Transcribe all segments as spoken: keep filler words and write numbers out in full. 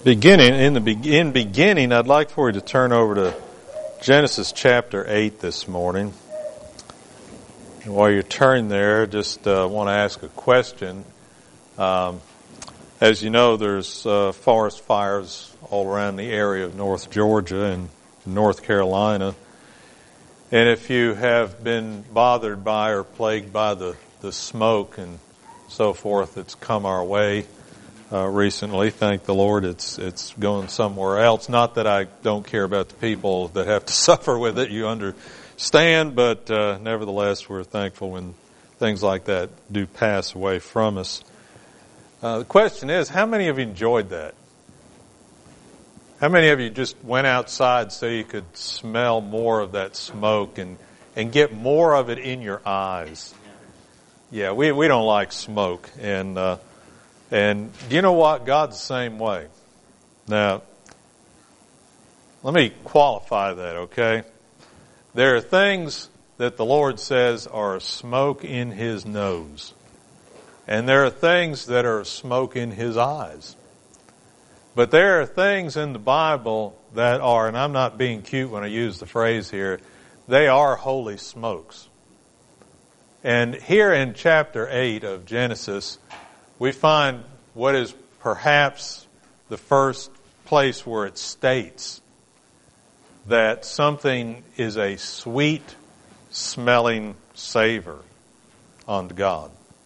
Beginning in the be- in beginning, I'd like for you to turn over to Genesis chapter eight this morning. And while you're turning there, just uh, want to ask a question. Um, as you know, there's uh, forest fires all around the area of North Georgia and North Carolina. And if you have been bothered by or plagued by the, the smoke and so forth that's come our way uh, recently, thank the Lord it's it's going somewhere else. Not that I don't care about the people that have to suffer with it, you understand, but uh, nevertheless we're thankful when things like that do pass away from us. Uh, the question is, how many of you enjoyed that? How many of you just went outside so you could smell more of that smoke and, and get more of it in your eyes? Yeah, we, we don't like smoke. And, uh, and do you know what? God's the same way. Now, let me qualify that, okay? There are things that the Lord says are smoke in His nose. And there are things that are smoke in His eyes. But there are things in the Bible that are, and I'm not being cute when I use the phrase here, they are holy smokes. And here in chapter eight of Genesis, we find what is perhaps the first place where it states that something is a sweet smelling savor unto God.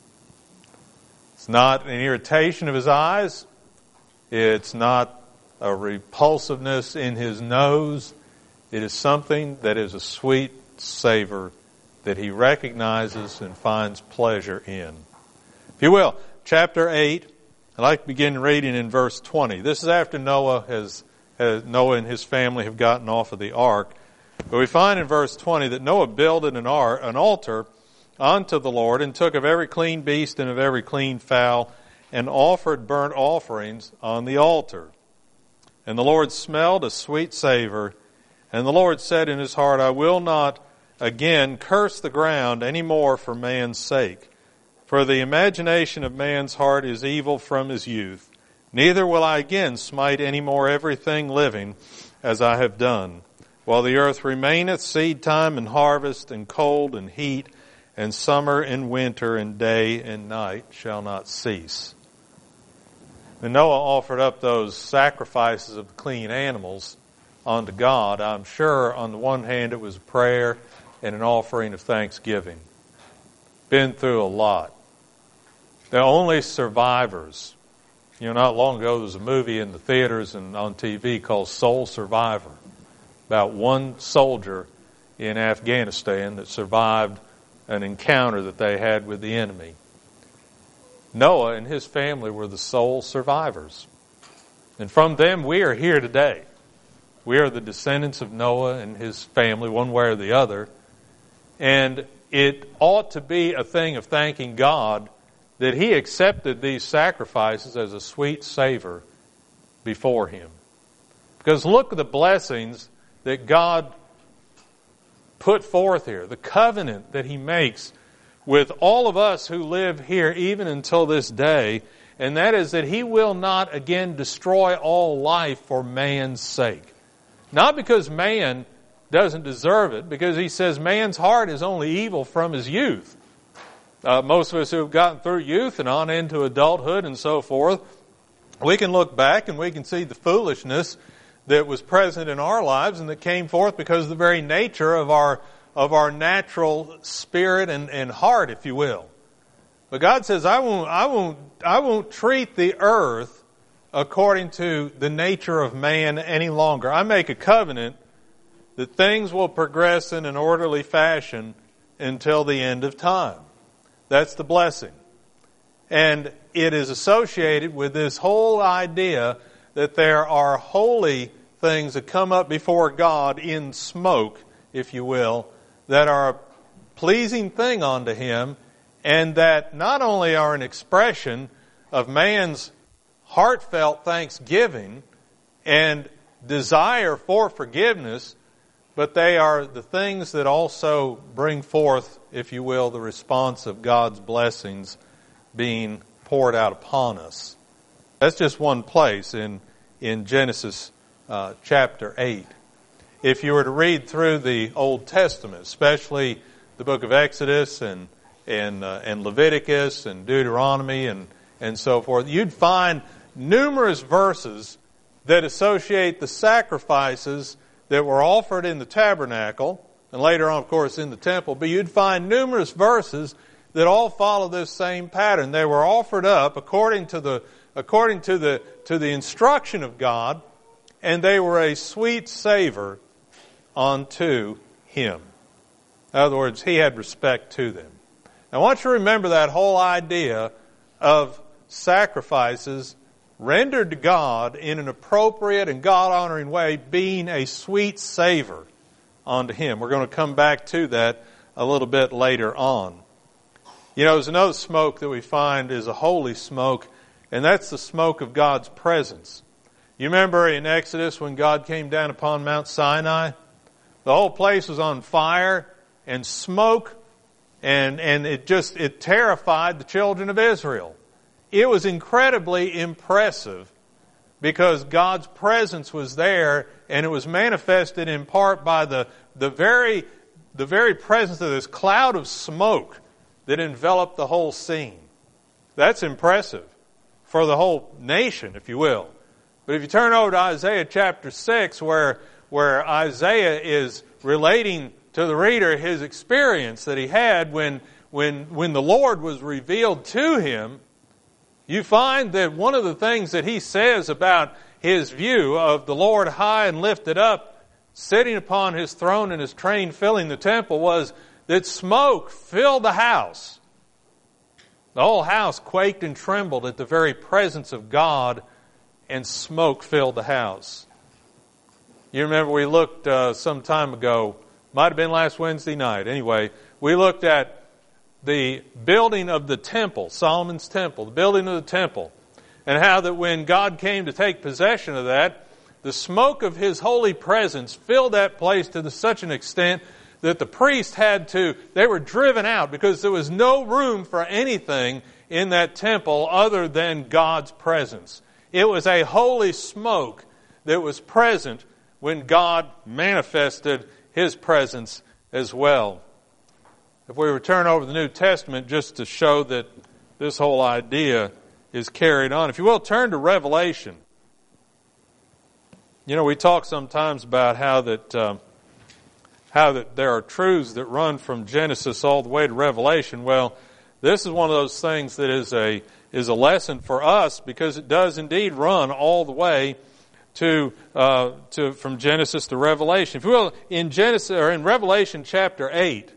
It's not an irritation of His eyes. It's not a repulsiveness in His nose. It is something that is a sweet savor that He recognizes and finds pleasure in. If you will, chapter eight, I'd like to begin reading in verse twenty. This is after Noah has, has Noah and his family have gotten off of the ark. But we find in verse twenty that Noah builded an, ar- an altar unto the Lord and took of every clean beast and of every clean fowl and offered burnt offerings on the altar. And the Lord smelled a sweet savor, and the Lord said in His heart, I will not again curse the ground any more for man's sake. For the imagination of man's heart is evil from his youth. Neither will I again smite any more everything living as I have done. While the earth remaineth, seed time and harvest, and cold and heat, and summer and winter, and day and night shall not cease. When Noah offered up those sacrifices of clean animals unto God, I'm sure on the one hand it was a prayer and an offering of thanksgiving. Been through a lot. The only survivors. You know, not long ago there was a movie in the theaters and on T V called Soul Survivor, about one soldier in Afghanistan that survived an encounter that they had with the enemy. Noah and his family were the sole survivors. And from them we are here today. We are the descendants of Noah and his family, one way or the other. And it ought to be a thing of thanking God that He accepted these sacrifices as a sweet savor before Him. Because look at the blessings that God put forth here, the covenant that He makes with all of us who live here even until this day, and that is that He will not again destroy all life for man's sake. Not because man doesn't deserve it, because He says man's heart is only evil from his youth. Uh, most of us who have gotten through youth and on into adulthood and so forth, we can look back and we can see the foolishness that was present in our lives and that came forth because of the very nature of our of our natural spirit and, and heart, if you will. But God says, I won't I won't I won't treat the earth according to the nature of man any longer. I make a covenant that things will progress in an orderly fashion until the end of time. That's the blessing. And it is associated with this whole idea that there are holy things that come up before God in smoke, if you will, that are a pleasing thing unto Him, and that not only are an expression of man's heartfelt thanksgiving and desire for forgiveness, but they are the things that also bring forth, if you will, the response of God's blessings being poured out upon us. That's just one place in, in Genesis uh, chapter eight. If you were to read through the Old Testament, especially the book of Exodus and and uh, and Leviticus and Deuteronomy and and so forth, you'd find numerous verses that associate the sacrifices that were offered in the tabernacle, and later on, of course, in the temple, but you'd find numerous verses that all follow this same pattern. They were offered up according to the according to the to the instruction of God, and they were a sweet savor unto Him. In other words, He had respect to them. I want you to remember that whole idea of sacrifices rendered to God in an appropriate and God-honoring way being a sweet savor unto Him. We're going to come back to that a little bit later on. You know, there's another smoke that we find is a holy smoke, and that's the smoke of God's presence. You remember in Exodus when God came down upon Mount Sinai? The whole place was on fire and smoke, and, and it just, it terrified the children of Israel. It was incredibly impressive because God's presence was there, and it was manifested in part by the, the very, the very presence of this cloud of smoke that enveloped the whole scene. That's impressive for the whole nation, if you will. But if you turn over to Isaiah chapter six, where, where Isaiah is relating to the reader his experience that he had when, when, when the Lord was revealed to him, you find that one of the things that he says about his view of the Lord high and lifted up, sitting upon His throne and His train filling the temple, was that smoke filled the house. The whole house quaked and trembled at the very presence of God, and smoke filled the house. You remember we looked uh, some time ago, might have been last Wednesday night, anyway, we looked at the building of the temple, Solomon's temple, the building of the temple, and how that when God came to take possession of that, the smoke of His holy presence filled that place to such an extent that the priest had to, they were driven out because there was no room for anything in that temple other than God's presence. It was a holy smoke that was present when God manifested His presence as well. If we return over the New Testament just to show that this whole idea is carried on, if you will, turn to Revelation. You know, we talk sometimes about how that um, how that there are truths that run from Genesis all the way to Revelation. Well, this is one of those things that is a is a lesson for us because it does indeed run all the way to uh, to from Genesis to Revelation. If you will, in Genesis or in Revelation chapter eight.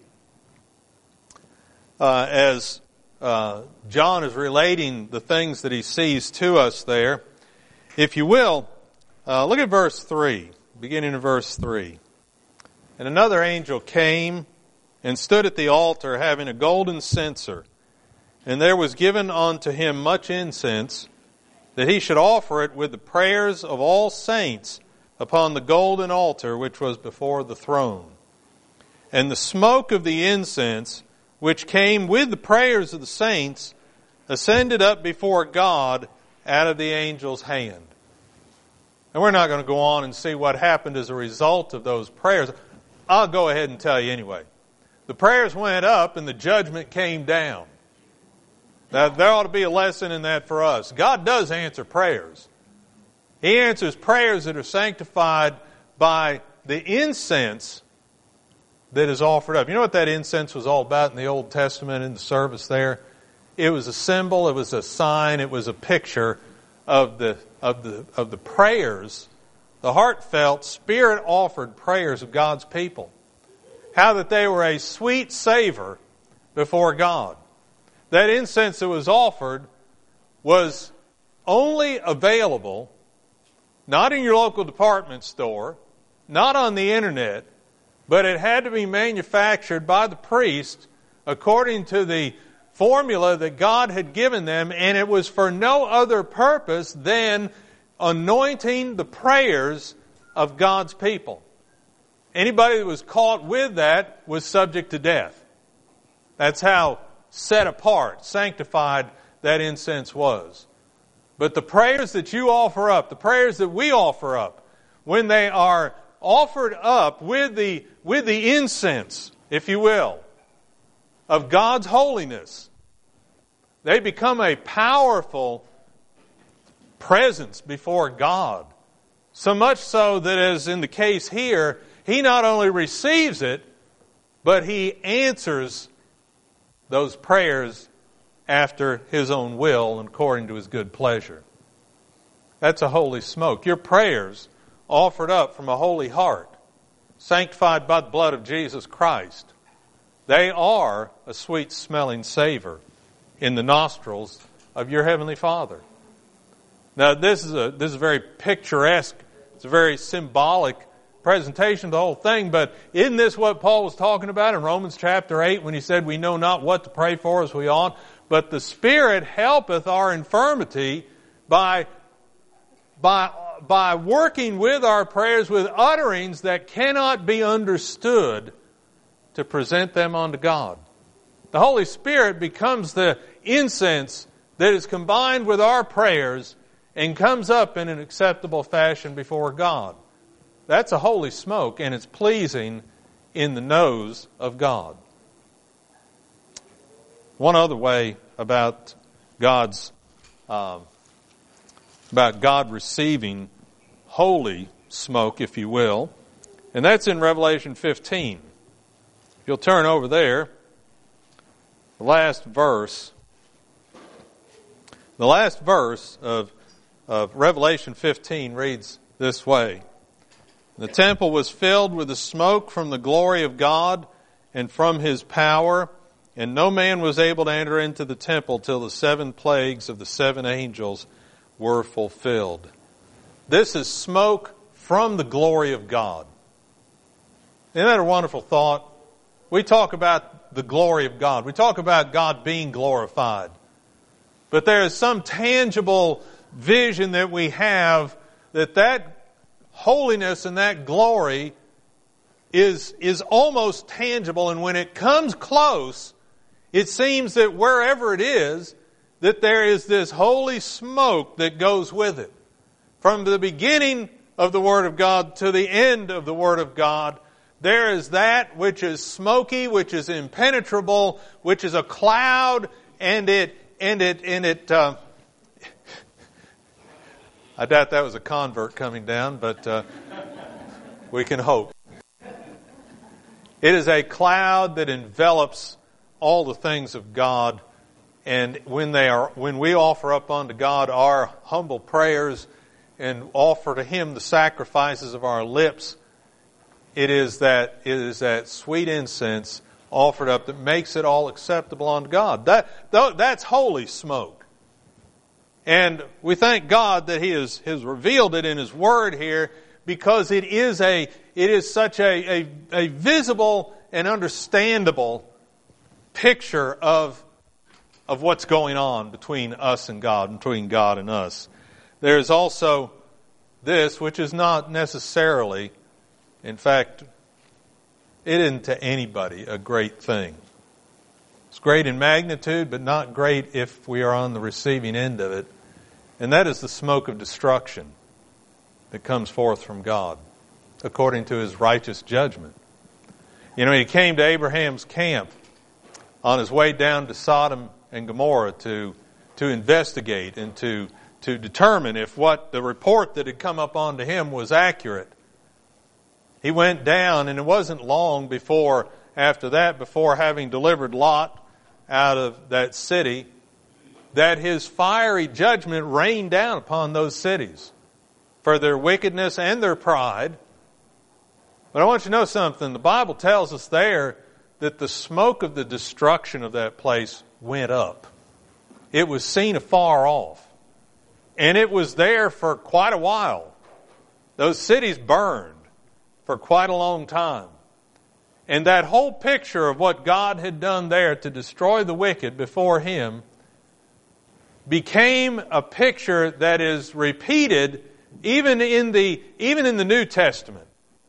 Uh, as uh, John is relating the things that he sees to us there, if you will, uh, look at verse three, beginning in verse three. And another angel came and stood at the altar having a golden censer, and there was given unto him much incense, that he should offer it with the prayers of all saints upon the golden altar which was before the throne. And the smoke of the incense, which came with the prayers of the saints, ascended up before God out of the angel's hand. And we're not going to go on and see what happened as a result of those prayers. I'll go ahead and tell you anyway. The prayers went up and the judgment came down. Now, there ought to be a lesson in that for us. God does answer prayers. He answers prayers that are sanctified by the incense that is offered up. You know what that incense was all about in the Old Testament in the service there? It was a symbol, it was a sign, it was a picture of the of the of the prayers, the heartfelt, Spirit-offered prayers of God's people. How that they were a sweet savor before God. That incense that was offered was only available not in your local department store, not on the internet, but it had to be manufactured by the priest according to the formula that God had given them, and it was for no other purpose than anointing the prayers of God's people. Anybody that was caught with that was subject to death. That's how set apart, sanctified that incense was. But the prayers that you offer up, the prayers that we offer up, when they are offered up with the, with the incense, if you will, of God's holiness, they become a powerful presence before God. So much so that, as in the case here, He not only receives it, but He answers those prayers after His own will and according to His good pleasure. That's a holy smoke. Your prayers offered up from a holy heart, sanctified by the blood of Jesus Christ, they are a sweet-smelling savor in the nostrils of your Heavenly Father. Now, this is a this is a very picturesque, it's a very symbolic presentation of the whole thing, but isn't this what Paul was talking about in Romans chapter eight when he said, we know not what to pray for as we ought, but the Spirit helpeth our infirmity by, by, by working with our prayers with utterings that cannot be understood to present them unto God. The Holy Spirit becomes the incense that is combined with our prayers and comes up in an acceptable fashion before God. That's a holy smoke, and it's pleasing in the nose of God. One other way about God's uh, about God receiving holy smoke, if you will, and that's in Revelation fifteen. If you'll turn over there, the last verse, the last verse of of Revelation fifteen reads this way. The temple was filled with the smoke from the glory of God and from His power, and no man was able to enter into the temple till the seven plagues of the seven angels were fulfilled. This is smoke from the glory of God. Isn't that a wonderful thought? We talk about the glory of God. We talk about God being glorified. But there is some tangible vision that we have that that holiness and that glory is, is almost tangible, and when it comes close, it seems that wherever it is, that there is this holy smoke that goes with it. From the beginning of the Word of God to the end of the Word of God, there is that which is smoky, which is impenetrable, which is a cloud, and it, and it, and it, uh, I doubt that was a convert coming down, but uh, we can hope. It is a cloud that envelops all the things of God, and when they are, when we offer up unto God our humble prayers and offer to Him the sacrifices of our lips, it is that it is that sweet incense offered up that makes it all acceptable unto God. That that's holy smoke. And we thank God that He has, has revealed it in His Word here, because it is a it is such a, a, a visible and understandable picture of, of what's going on between us and God, between God and us. There is also this, which is not necessarily, in fact, it isn't to anybody a great thing. It's great in magnitude, but not great if we are on the receiving end of it. And that is the smoke of destruction that comes forth from God, according to His righteous judgment. You know, He came to Abraham's camp on His way down to Sodom and Gomorrah to, to investigate and to, to determine if what the report that had come up onto him was accurate. He went down, and it wasn't long before, after that, before having delivered Lot out of that city, that His fiery judgment rained down upon those cities for their wickedness and their pride. But I want you to know something. The Bible tells us there that the smoke of the destruction of that place went up. It was seen afar off. And it was there for quite a while. Those cities burned for quite a long time. And that whole picture of what God had done there to destroy the wicked before Him became a picture that is repeated even in the even in the New Testament.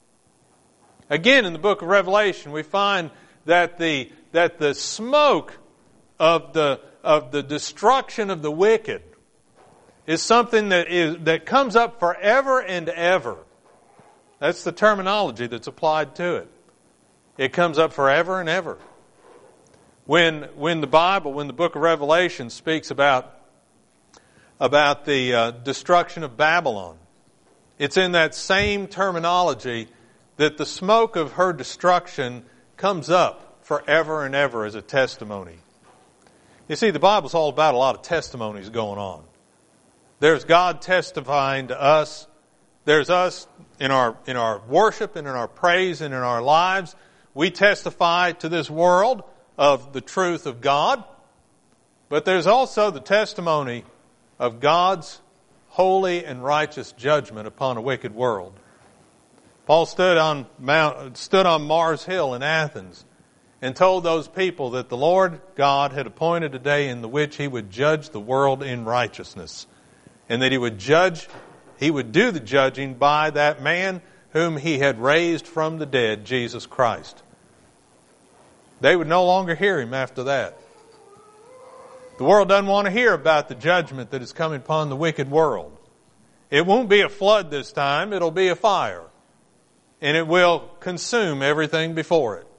Again, in the book of Revelation, we find that the that the smoke of the of the destruction of the wicked is something that is that comes up forever and ever. That's the terminology that's applied to it. It comes up forever and ever. When when the Bible, when the book of Revelation speaks about about the uh, destruction of Babylon, it's in that same terminology that the smoke of her destruction comes up forever and ever as a testimony. You see, the Bible's all about a lot of testimonies going on. There's God testifying to us. There's us in our in our worship and in our praise and in our lives. We testify to this world of the truth of God. But there's also the testimony of God's holy and righteous judgment upon a wicked world. Paul stood on Mount, stood on Mars Hill in Athens and told those people that the Lord God had appointed a day in the which He would judge the world in righteousness, and that He would judge, He would do the judging by that man whom He had raised from the dead, Jesus Christ. They would no longer hear Him after that. The world doesn't want to hear about the judgment that is coming upon the wicked world. It won't be a flood this time, it'll be a fire. And it will consume everything before it.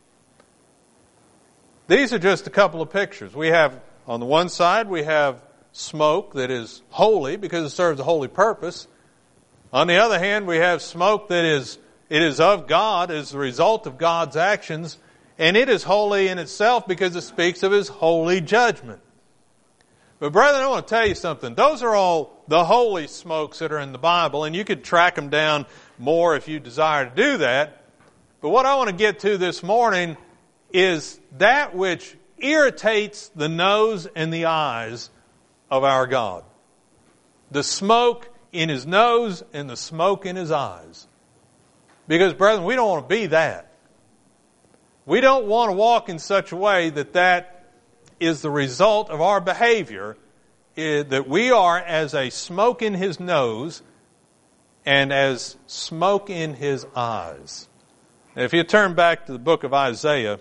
These are just a couple of pictures. We have, on the one side, we have smoke that is holy because it serves a holy purpose. On the other hand, we have smoke that is, it is of God as the result of God's actions, and it is holy in itself because it speaks of His holy judgment. But brethren, I want to tell you something. Those are all the holy smokes that are in the Bible, and you could track them down more if you desire to do that. But what I want to get to this morning is that which irritates the nose and the eyes of our God. The smoke in His nose and the smoke in His eyes. Because, brethren, we don't want to be that. We don't want to walk in such a way that that is the result of our behavior, that we are as a smoke in His nose and as smoke in His eyes. Now, if you turn back to the book of Isaiah,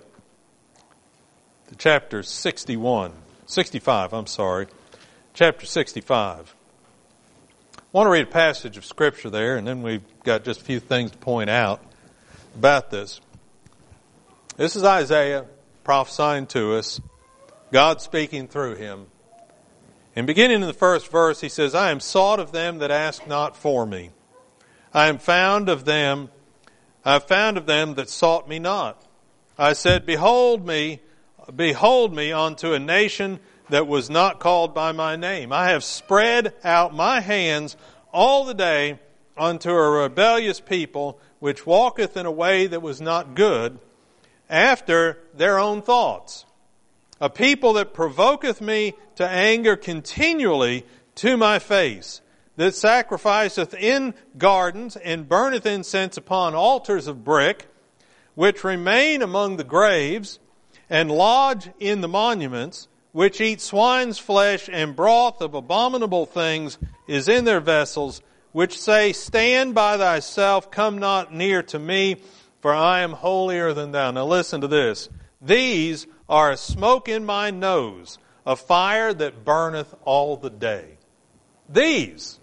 to chapter sixty-one, sixty-five, I'm sorry, chapter sixty-five. I want to read a passage of Scripture there, and then we've got just a few things to point out about this. This is Isaiah prophesying to us, God speaking through him. And beginning in the first verse, he says, I am sought of them that ask not for me. I am found of them, I have found of them that sought me not. I said, Behold me, behold me unto a nation that was not called by my name. I have spread out my hands all the day unto a rebellious people, which walketh in a way that was not good, after their own thoughts. A people that provoketh me to anger continually to my face, that sacrificeth in gardens and burneth incense upon altars of brick, which remain among the graves, and lodge in the monuments, which eat swine's flesh, and broth of abominable things is in their vessels, which say, Stand by thyself, come not near to me, for I am holier than thou. Now listen to this. These are a smoke in my nose, a fire that burneth all the day. These.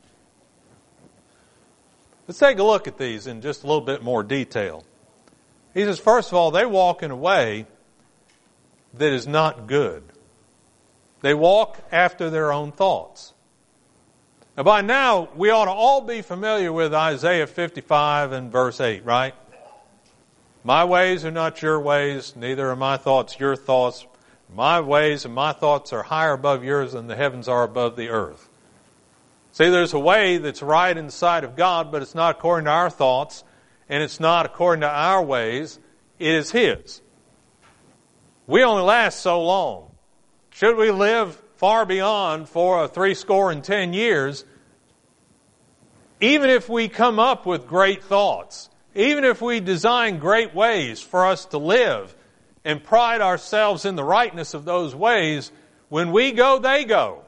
Let's take a look at these in just a little bit more detail. He says, first of all, they walk in a way that is not good. They walk after their own thoughts. Now by now, we ought to all be familiar with Isaiah fifty-five and verse eight, right? My ways are not your ways, neither are my thoughts your thoughts. My ways and my thoughts are higher above yours than the heavens are above the earth. See, there's a way that's right in the sight of God, but it's not according to our thoughts, and it's not according to our ways. It is His. We only last so long. Should we live far beyond for a three score and ten years, even if we come up with great thoughts, even if we design great ways for us to live and pride ourselves in the rightness of those ways, when we go, they go.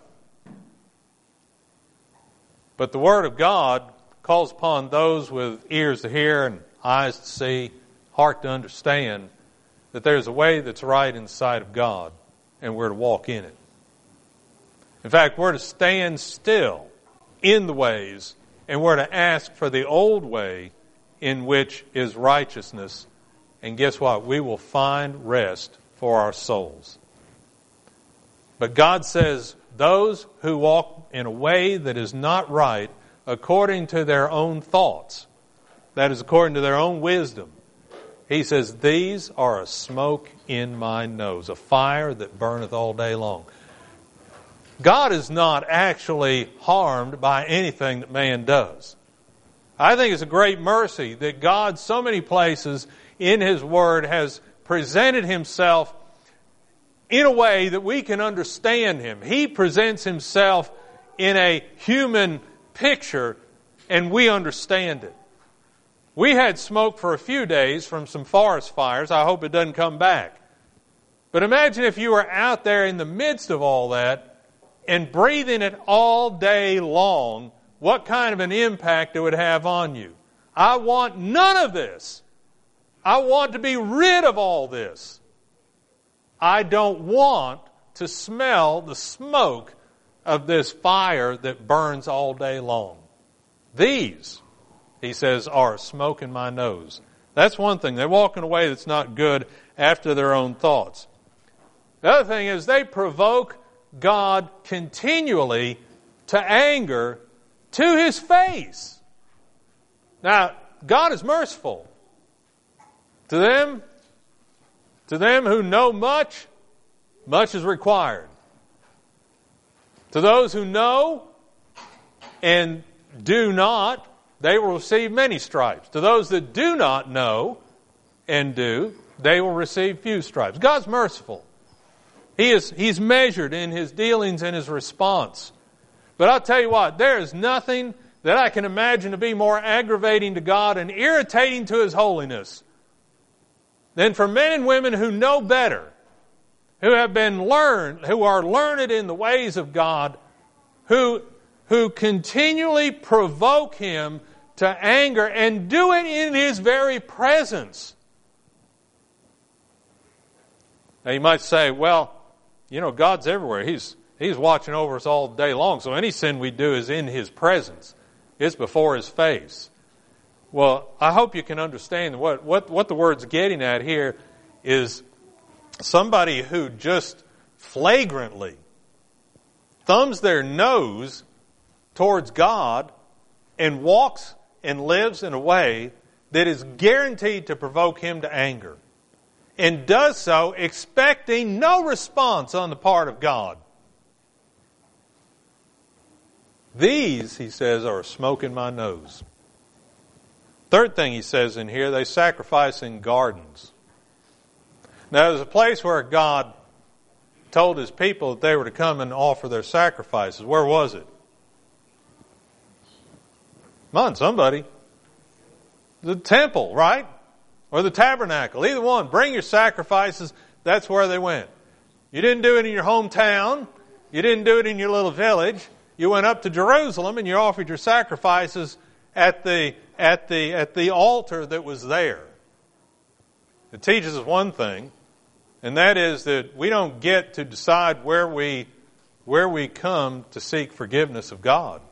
But the Word of God calls upon those with ears to hear and eyes to see, heart to understand, that there's a way that's right in the sight of God, and we're to walk in it. In fact, we're to stand still in the ways, and we're to ask for the old way in which is righteousness. And guess what? We will find rest for our souls. But God says, those who walk in a way that is not right according to their own thoughts, that is according to their own wisdom, He says, these are a smoke in my nose, a fire that burneth all day long. God is not actually harmed by anything that man does. I think it's a great mercy that God, so many places in His Word, has presented Himself in a way that we can understand Him. He presents Himself in a human picture, and we understand it. We had smoke for a few days from some forest fires. I hope it doesn't come back. But imagine if you were out there in the midst of all that and breathing it all day long, what kind of an impact it would have on you. I want none of this. I want to be rid of all this. I don't want to smell the smoke of this fire that burns all day long. These, He says, are smoke in my nose. That's one thing. They walk in a way that's not good after their own thoughts. The other thing is they provoke God continually to anger to His face. Now, God is merciful. To them, to them who know much, much is required. To those who know and do not, they will receive many stripes. To those that do not know and do, they will receive few stripes. God's merciful. He is, He's measured in His dealings and His response. But I'll tell you what, there is nothing that I can imagine to be more aggravating to God and irritating to His holiness than for men and women who know better, who have been learned, who are learned in the ways of God, who, who continually provoke Him to anger and do it in His very presence. Now you might say, well, you know, God's everywhere. He's, He's watching over us all day long, so any sin we do is in His presence. It's before His face. Well, I hope you can understand what, what, what the word's getting at here is somebody who just flagrantly thumbs their nose towards God and walks and lives in a way that is guaranteed to provoke Him to anger, and does so expecting no response on the part of God. These, He says, are a smoke in my nose. Third thing He says in here, they sacrifice in gardens. Now, there's a place where God told His people that they were to come and offer their sacrifices. Where was it? Come on, somebody. The temple, right? Or the tabernacle. Either one. Bring your sacrifices. That's where they went. You didn't do it in your hometown. You didn't do it in your little village. You went up to Jerusalem and you offered your sacrifices at the, at the, at the altar that was there. It teaches us one thing, and that is that we don't get to decide where we, where we come to seek forgiveness of God.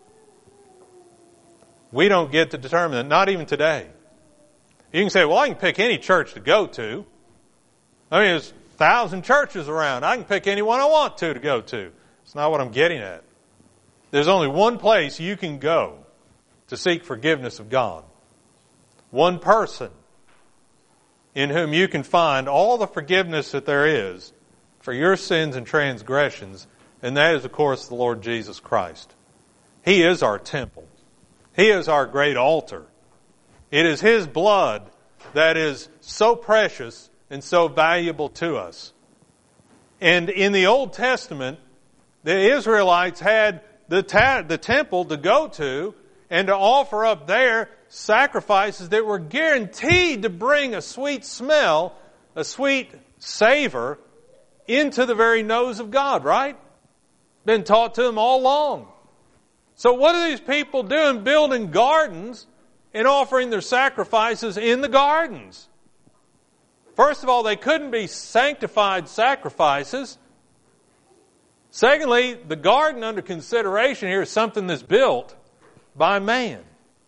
We don't get to determine that, not even today. You can say, well, I can pick any church to go to. I mean, there's a thousand churches around. I can pick any one I want to to go to. It's not what I'm getting at. There's only one place you can go to seek forgiveness of God. One person in whom you can find all the forgiveness that there is for your sins and transgressions, and that is, of course, the Lord Jesus Christ. He is our temple. He is our great altar. It is His blood that is so precious and so valuable to us. And in the Old Testament, the Israelites had the, ta- the temple to go to and to offer up there sacrifices that were guaranteed to bring a sweet smell, a sweet savor into the very nose of God, right? Been taught to them all along. So what are these people doing? Building gardens and offering their sacrifices in the gardens. First of all, they couldn't be sanctified sacrifices. Secondly, the garden under consideration here is something that's built by man.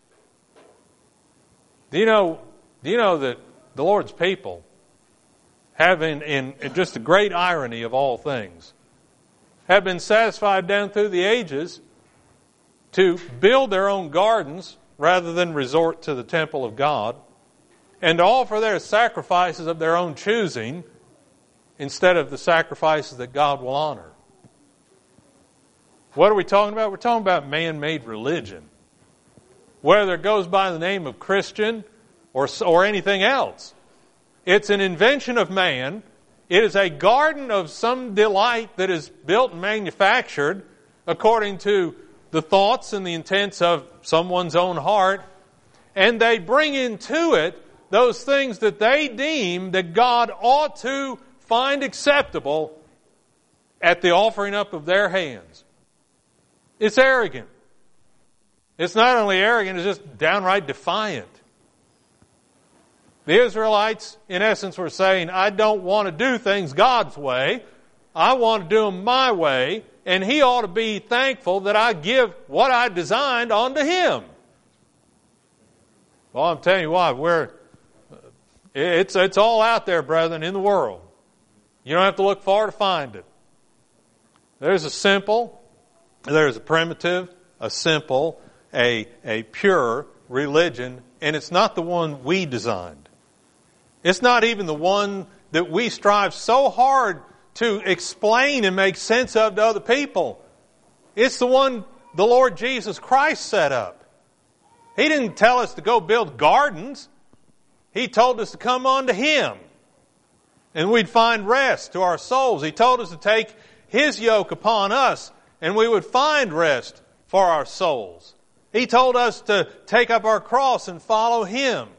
Do you know, do you know that the Lord's people have, in, in, in just the great irony of all things, have been satisfied down through the ages to build their own gardens rather than resort to the temple of God, and to offer their sacrifices of their own choosing instead of the sacrifices that God will honor. What are we talking about? We're talking about man-made religion. Whether it goes by the name of Christian or, or anything else. It's an invention of man. It is a garden of some delight that is built and manufactured according to the thoughts and the intents of someone's own heart. And they bring into it those things that they deem that God ought to find acceptable at the offering up of their hands. It's arrogant. It's not only arrogant, it's just downright defiant. The Israelites, in essence, were saying, I don't want to do things God's way. I want to do them my way, and He ought to be thankful that I give what I designed onto Him. Well, I'm telling you what, we're, it's, it's all out there, brethren, in the world. You don't have to look far to find it. There's a simple, there's a primitive, a simple, a, a pure religion, and it's not the one we designed. It's not even the one that we strive so hard to explain and make sense of to other people. It's the one the Lord Jesus Christ set up. He didn't tell us to go build gardens. He told us to come unto Him, and we'd find rest to our souls. He told us to take His yoke upon us, and we would find rest for our souls. He told us to take up our cross and follow Him.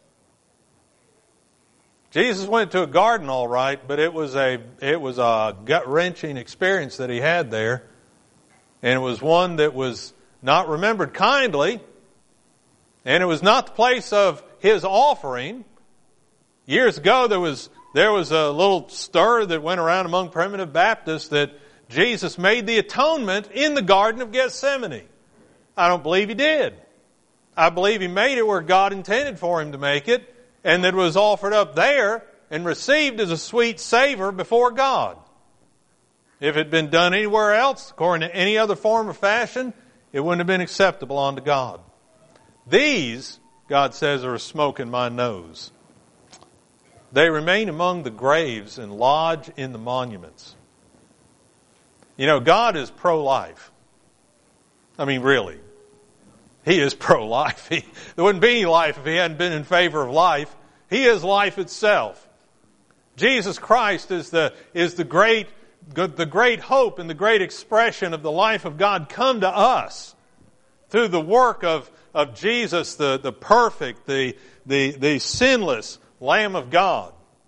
Jesus went to a garden, all right, but it was a it was a gut-wrenching experience that He had there. And it was one that was not remembered kindly. And it was not the place of His offering. Years ago, there was there was a little stir that went around among primitive Baptists that Jesus made the atonement in the Garden of Gethsemane. I don't believe He did. I believe He made it where God intended for Him to make it, and that it was offered up there and received as a sweet savor before God. If it had been done anywhere else, according to any other form or fashion, it wouldn't have been acceptable unto God. These, God says, are a smoke in my nose. They remain among the graves and lodge in the monuments. You know, God is pro-life. I mean, really. He is pro-life. He, there wouldn't be any life if He hadn't been in favor of life. He is life itself. Jesus Christ is the, is the great, the great hope and the great expression of the life of God come to us through the work of, of Jesus, the, the perfect, the, the, the sinless Lamb of God.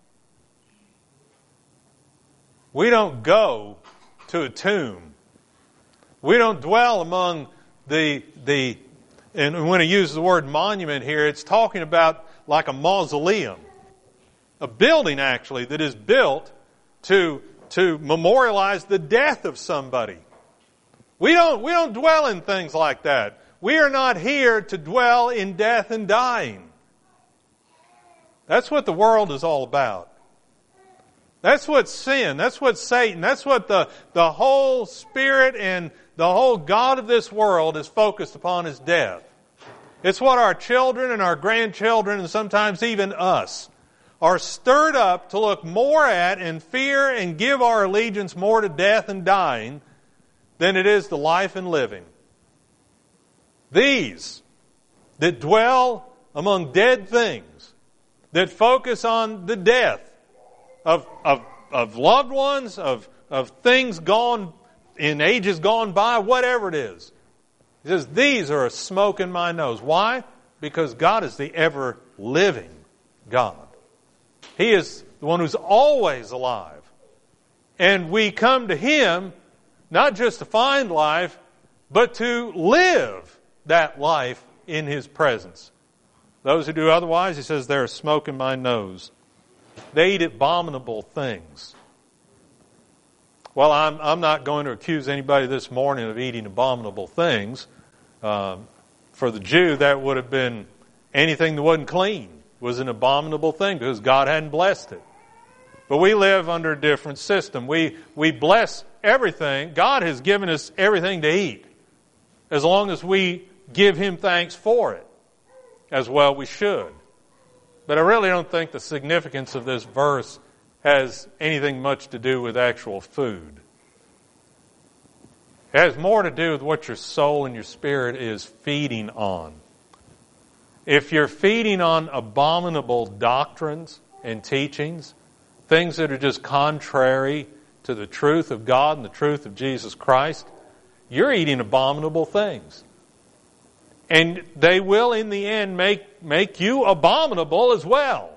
We don't go to a tomb. We don't dwell among the, the, and when I use the word monument here, it's talking about like a mausoleum. A building, actually, that is built to, to memorialize the death of somebody. We don't, we don't dwell in things like that. We are not here to dwell in death and dying. That's what the world is all about. That's what sin, that's what Satan, that's what the, the whole spirit and the whole God of this world is focused upon is death. It's what our children and our grandchildren and sometimes even us are stirred up to look more at and fear and give our allegiance more to death and dying than it is to life and living. These that dwell among dead things, that focus on the death of, of, of loved ones, of, of things gone in ages gone by, whatever it is. He says, these are a smoke in my nose. Why? Because God is the ever-living God. He is the one who's always alive. And we come to Him not just to find life, but to live that life in His presence. Those who do otherwise, He says, they're a smoke in my nose. They eat abominable things. Well, I'm, I'm not going to accuse anybody this morning of eating abominable things. Um, for the Jew, that would have been anything that wasn't clean was an abominable thing because God hadn't blessed it. But we live under a different system. We, we bless everything. God has given us everything to eat as long as we give Him thanks for it. As well we should. But I really don't think the significance of this verse has anything much to do with actual food. It has more to do with what your soul and your spirit is feeding on. If you're feeding on abominable doctrines and teachings, things that are just contrary to the truth of God and the truth of Jesus Christ, you're eating abominable things. And they will, in the end, make, make you abominable as well.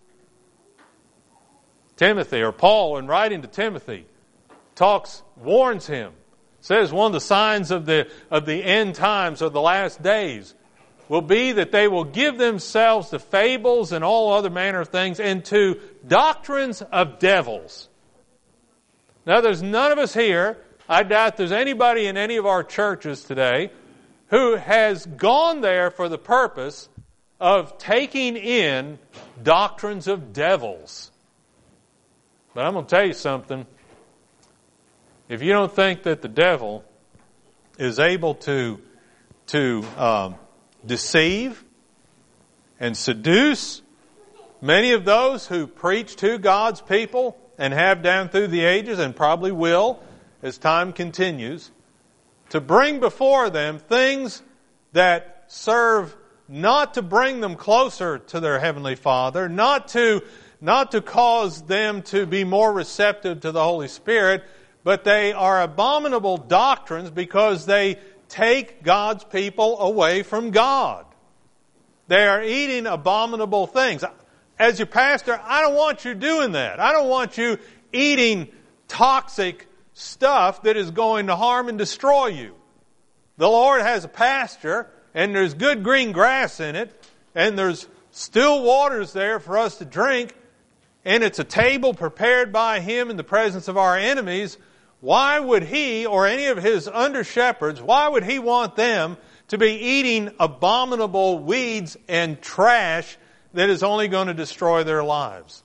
Timothy, or Paul, in writing to Timothy, talks, warns him, says one of the signs of the, of the end times, of the last days, will be that they will give themselves to fables and all other manner of things, and to doctrines of devils. Now, there's none of us here, I doubt there's anybody in any of our churches today, who has gone there for the purpose of taking in doctrines of devils. But I'm going to tell you something. If you don't think that the devil is able to, to um, deceive and seduce many of those who preach to God's people and have down through the ages and probably will as time continues, to bring before them things that serve not to bring them closer to their Heavenly Father, not to, not to cause them to be more receptive to the Holy Spirit, but they are abominable doctrines because they take God's people away from God. They are eating abominable things. As your pastor, I don't want you doing that. I don't want you eating toxic stuff that is going to harm and destroy you. The Lord has a pasture, and there's good green grass in it, and there's still waters there for us to drink, and it's a table prepared by Him in the presence of our enemies. Why would He or any of His under-shepherds, why would He want them to be eating abominable weeds and trash that is only going to destroy their lives?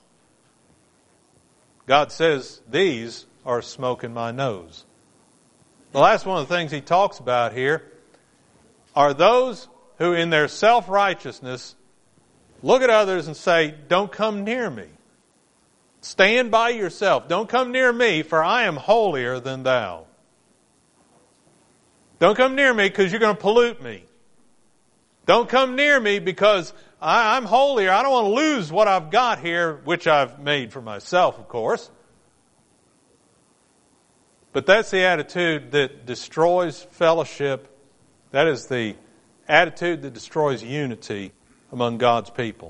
God says, these are smoke in my nose. The last one of the things He talks about here are those who in their self-righteousness look at others and say, don't come near me. Stand by yourself. Don't come near me, for I am holier than thou. Don't come near me because you're going to pollute me. Don't come near me because I, I'm holier. I don't want to lose what I've got here, which I've made for myself, of course. But that's the attitude that destroys fellowship. That is the attitude that destroys unity among God's people.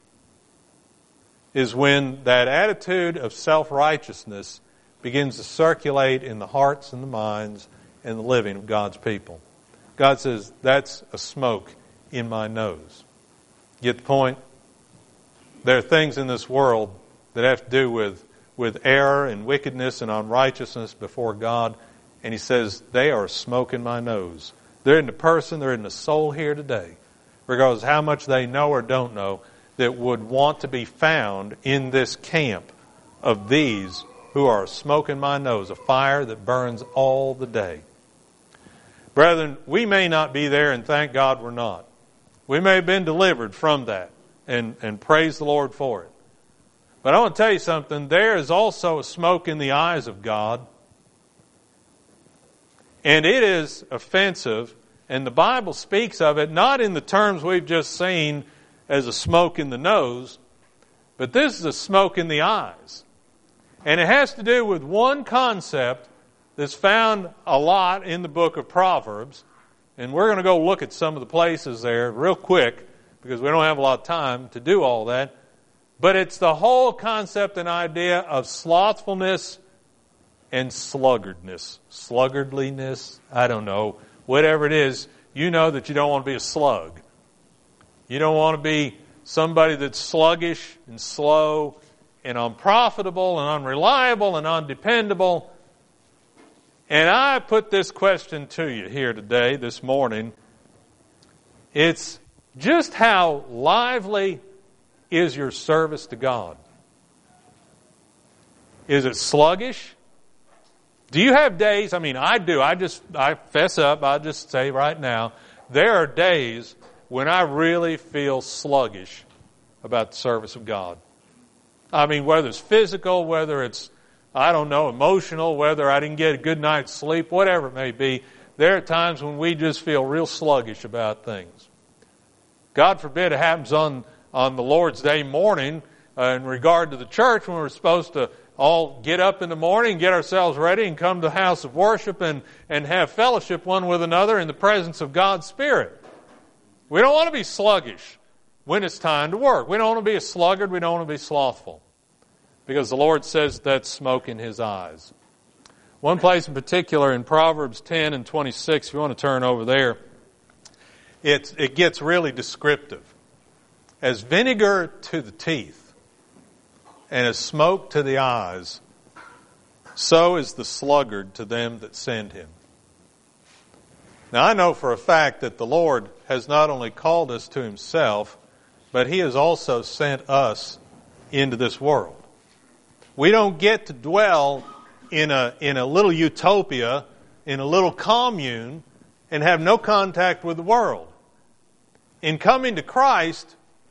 Is when that attitude of self-righteousness begins to circulate in the hearts and the minds and the living of God's people. God says, that's a smoke in my nose. Get the point? There are things in this world that have to do with, with error and wickedness and unrighteousness before God. And He says, they are a smoke in my nose. They're in the person, they're in the soul here today. Regardless of how much they know or don't know, that would want to be found in this camp of these who are a smoke in my nose, a fire that burns all the day. Brethren, we may not be there, and thank God we're not. We may have been delivered from that, and, and praise the Lord for it. But I want to tell you something, there is also a smoke in the eyes of God, and it is offensive, and the Bible speaks of it not in the terms we've just seen as a smoke in the nose, but this is a smoke in the eyes. And it has to do with one concept that's found a lot in the book of Proverbs. And we're going to go look at some of the places there real quick because we don't have a lot of time to do all that. But it's the whole concept and idea of slothfulness and sluggardness. Sluggardliness, I don't know. Whatever it is, you know that you don't want to be a slug. You don't want to be somebody that's sluggish and slow and unprofitable and unreliable and undependable. And I put this question to you here today, this morning. It's just how lively is your service to God? Is it sluggish? Do you have days, I mean, I do, I just, I fess up, I just say right now, there are days when I really feel sluggish about the service of God. I mean, whether it's physical, whether it's, I don't know, emotional, whether I didn't get a good night's sleep, whatever it may be, there are times when we just feel real sluggish about things. God forbid it happens on, on the Lord's Day morning uh, in regard to the church when we're supposed to all get up in the morning, get ourselves ready, and come to the house of worship and, and have fellowship one with another in the presence of God's Spirit. We don't want to be sluggish when it's time to work. We don't want to be a sluggard. We don't want to be slothful. Because the Lord says that's smoke in His eyes. One place in particular in Proverbs ten and twenty-six, if you want to turn over there, it, it gets really descriptive. As vinegar to the teeth, and as smoke to the eyes, so is the sluggard to them that send him. Now I know for a fact that the Lord has not only called us to Himself, but He has also sent us into this world. We don't get to dwell in a, in a little utopia, in a little commune, and have no contact with the world. In coming to Christ,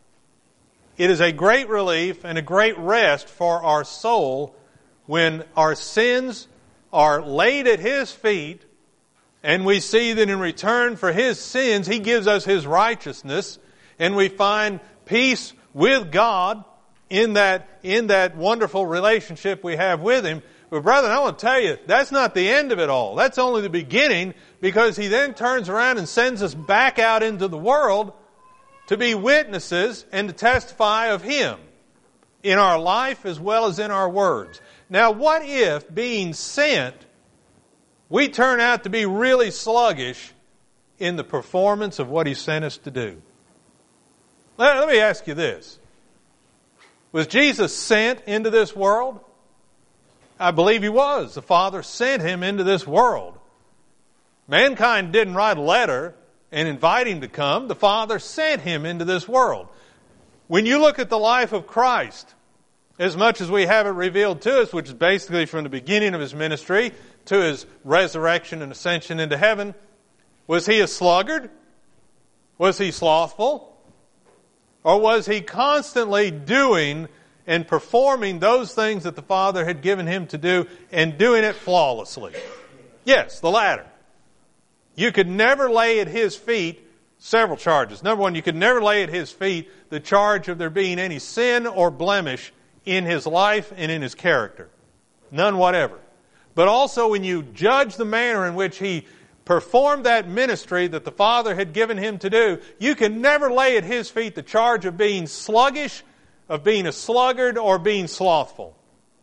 it is a great relief and a great rest for our soul when our sins are laid at His feet and we see that in return for His sins, He gives us His righteousness, and we find peace with God in that, in that wonderful relationship we have with Him. But brethren, I want to tell you, that's not the end of it all. That's only the beginning, because He then turns around and sends us back out into the world to be witnesses and to testify of Him in our life as well as in our words. Now, what if, being sent, we turn out to be really sluggish in the performance of what He sent us to do? Let, let me ask you this. Was Jesus sent into this world? I believe He was. The Father sent Him into this world. Mankind didn't write a letter and invite Him to come. The Father sent Him into this world. When you look at the life of Christ, as much as we have it revealed to us, which is basically from the beginning of His ministry to His resurrection and ascension into heaven, was He a sluggard? Was He slothful? Or was He constantly doing and performing those things that the Father had given Him to do and doing it flawlessly? Yes, the latter. You could never lay at His feet several charges. Number one, you could never lay at His feet the charge of there being any sin or blemish in His life and in His character. None whatever. But also when you judge the manner in which He performed that ministry that the Father had given Him to do, you can never lay at His feet the charge of being sluggish, of being a sluggard, or being slothful.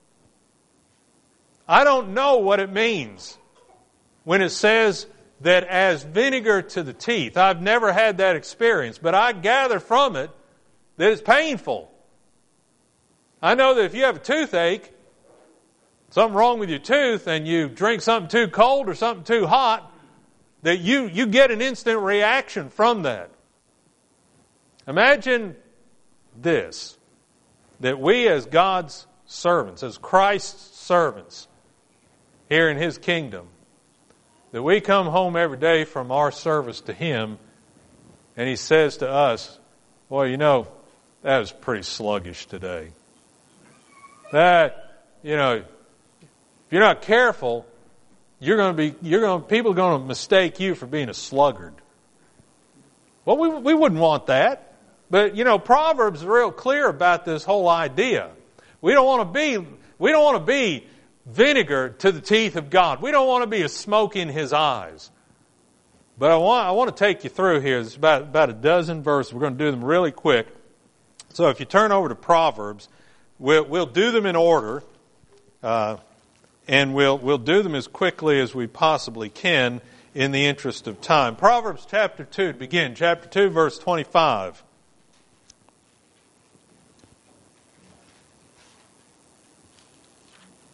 I don't know what it means when it says that as vinegar to the teeth. I've never had that experience, but I gather from it that it's painful. I know that if you have a toothache, something wrong with your tooth, and you drink something too cold or something too hot, that you, you get an instant reaction from that. Imagine this, that we as God's servants, as Christ's servants here in His kingdom, that we come home every day from our service to Him, and He says to us, boy, you know, that was pretty sluggish today. That, you know, if you're not careful, you're going to be, you're going to, people are going to mistake you for being a sluggard. Well, we, we wouldn't want that. But, you know, Proverbs is real clear about this whole idea. We don't want to be, we don't want to be vinegar to the teeth of God. We don't want to be a smoke in His eyes. But I want, I want to take you through here. It's about, about a dozen verses. We're going to do them really quick. So if you turn over to Proverbs, we'll, we'll do them in order. Uh, and we'll, we'll do them as quickly as we possibly can in the interest of time. Proverbs chapter two, to begin. Chapter two, verse twenty-five.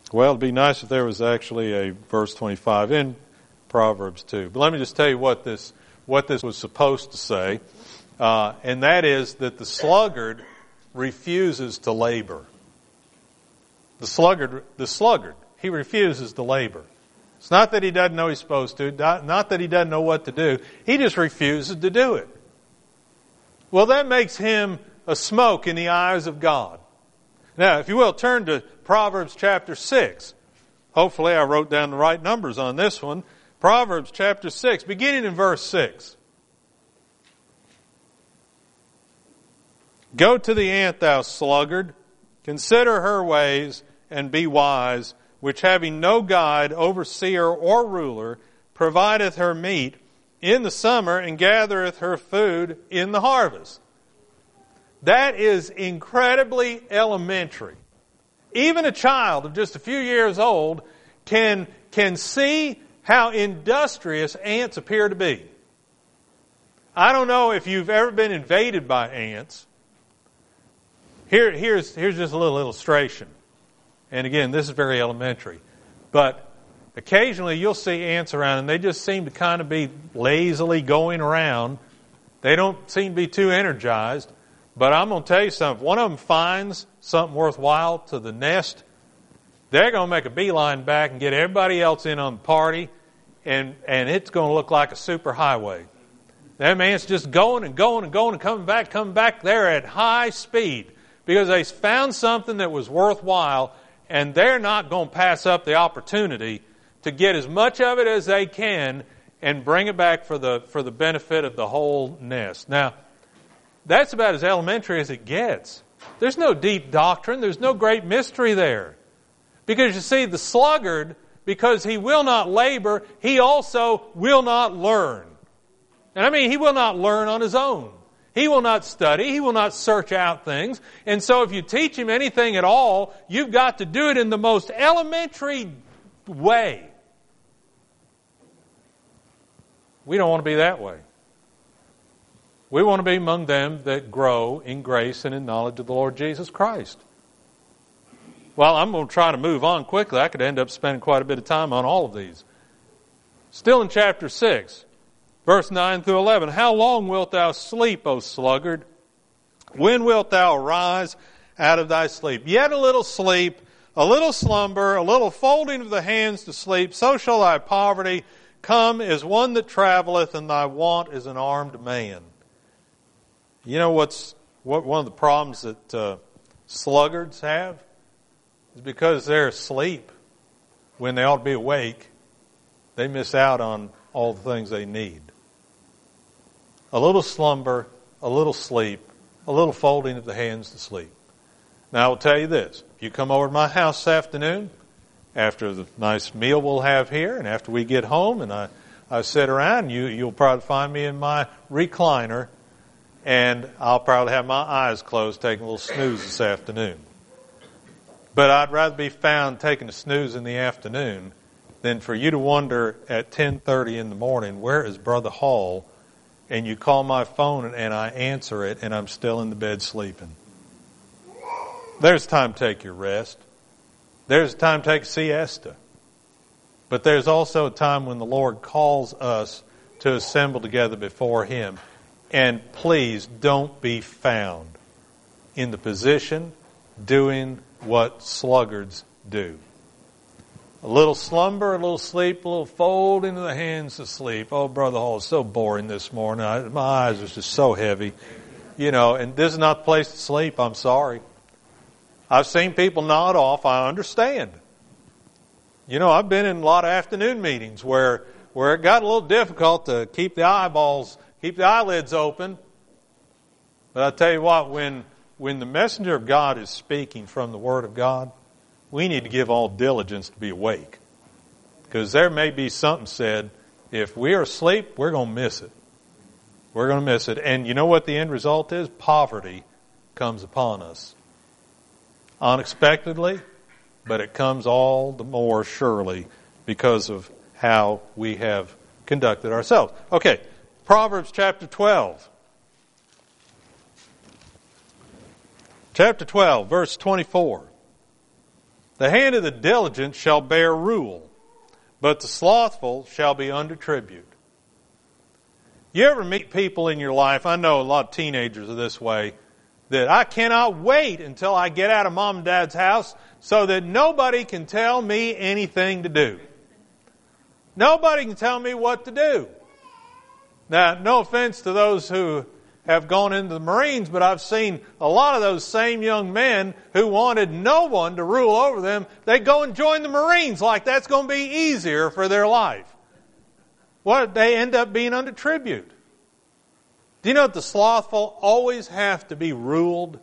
Well, it'd be nice if there was actually a verse twenty-five in Proverbs two. But let me just tell you what this what this was supposed to say, uh, and that is that the sluggard refuses to labor. The sluggard, the sluggard, he refuses to labor. It's not that he doesn't know he's supposed to, not, not that he doesn't know what to do. He just refuses to do it. Well, that makes him a smoke in the eyes of God. Now, if you will, turn to Proverbs chapter six. Hopefully I wrote down the right numbers on this one. Proverbs chapter six, beginning in verse six. Go to the ant, thou sluggard, consider her ways, and be wise, which having no guide, overseer, or ruler, provideth her meat in the summer, and gathereth her food in the harvest. That is incredibly elementary. Even a child of just a few years old can, can see how industrious ants appear to be. I don't know if you've ever been invaded by ants. Here, here's, here's just a little illustration. And again, this is very elementary. But occasionally you'll see ants around and they just seem to kind of be lazily going around. They don't seem to be too energized. But I'm going to tell you something. If one of them finds something worthwhile to the nest, they're going to make a beeline back and get everybody else in on the party, and, and it's going to look like a super highway. That man's just going and going and going and coming back, coming back. They're at high speed because they found something that was worthwhile, and they're not going to pass up the opportunity to get as much of it as they can and bring it back for the for the benefit of the whole nest. Now, that's about as elementary as it gets. There's no deep doctrine. There's no great mystery there. Because you see, the sluggard, because he will not labor, he also will not learn. And I mean, he will not learn on his own. He will not study. He will not search out things. And so if you teach him anything at all, you've got to do it in the most elementary way. We don't want to be that way. We want to be among them that grow in grace and in knowledge of the Lord Jesus Christ. Well, I'm going to try to move on quickly. I could end up spending quite a bit of time on all of these. Still in chapter six, verse nine through eleven. How long wilt thou sleep, O sluggard? When wilt thou arise out of thy sleep? Yet a little sleep, a little slumber, a little folding of the hands to sleep, so shall thy poverty come as one that traveleth, and thy want as an armed man. You know what's what one of the problems that uh, sluggards have is because they're asleep when they ought to be awake. They miss out on all the things they need. A little slumber, a little sleep, a little folding of the hands to sleep. Now I will tell you this: if you come over to my house this afternoon, after the nice meal we'll have here, and after we get home, and I, I sit around, you you'll probably find me in my recliner. And I'll probably have my eyes closed taking a little snooze this afternoon. But I'd rather be found taking a snooze in the afternoon than for you to wonder at ten thirty in the morning, where is Brother Hall? And you call my phone and I answer it and I'm still in the bed sleeping. There's time to take your rest. There's time to take a siesta. But there's also a time when the Lord calls us to assemble together before Him. And please don't be found in the position doing what sluggards do. A little slumber, a little sleep, a little fold into the hands to sleep. Oh, Brother Hall, it's so boring this morning. I, my eyes are just so heavy. You know, and this is not the place to sleep. I'm sorry. I've seen people nod off. I understand. You know, I've been in a lot of afternoon meetings where, where it got a little difficult to keep the eyeballs Keep the eyelids open. But I tell you what, when when the messenger of God is speaking from the Word of God, we need to give all diligence to be awake. Because there may be something said, if we are asleep, we're going to miss it. We're going to miss it. And you know what the end result is? Poverty comes upon us. Unexpectedly, but it comes all the more surely because of how we have conducted ourselves. Okay. Proverbs chapter twelve. Chapter twelve, verse twenty-four. The hand of the diligent shall bear rule, but the slothful shall be under tribute. You ever meet people in your life, I know a lot of teenagers are this way, that I cannot wait until I get out of mom and dad's house so that nobody can tell me anything to do. Nobody can tell me what to do. Now, no offense to those who have gone into the Marines, but I've seen a lot of those same young men who wanted no one to rule over them. They go and join the Marines like that's going to be easier for their life. What? They end up being under tribute. Do you know that the slothful always have to be ruled?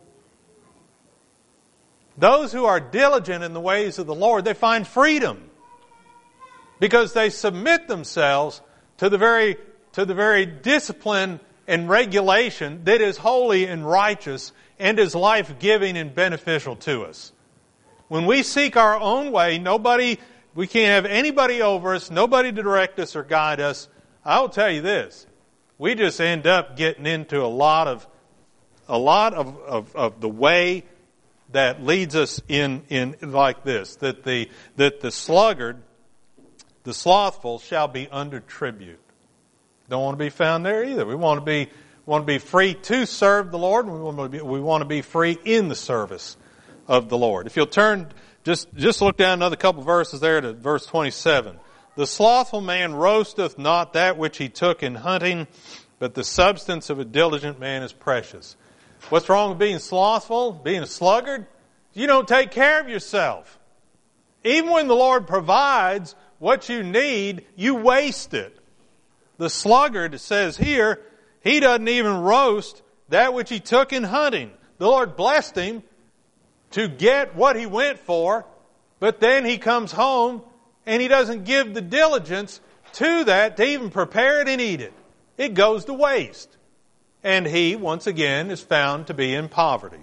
Those who are diligent in the ways of the Lord, they find freedom because they submit themselves to the very, to the very discipline and regulation that is holy and righteous and is life-giving and beneficial to us. When we seek our own way, nobody, we can't have anybody over us, nobody to direct us or guide us. I will tell you this, we just end up getting into a lot of, a lot of, of, of the way that leads us in, in like this, that the, that the sluggard, the slothful shall be under tribute. Don't want to be found there either. We want to be want to be free to serve the Lord, and we want to be, we want to be free in the service of the Lord. If you'll turn, just just look down another couple verses there to verse twenty-seven. The slothful man roasteth not that which he took in hunting, but the substance of a diligent man is precious. What's wrong with being slothful, being a sluggard? You don't take care of yourself. Even when the Lord provides what you need, you waste it. The sluggard, it says here, he doesn't even roast that which he took in hunting. The Lord blessed him to get what he went for, but then he comes home and he doesn't give the diligence to that to even prepare it and eat it. It goes to waste. And he, once again, is found to be in poverty.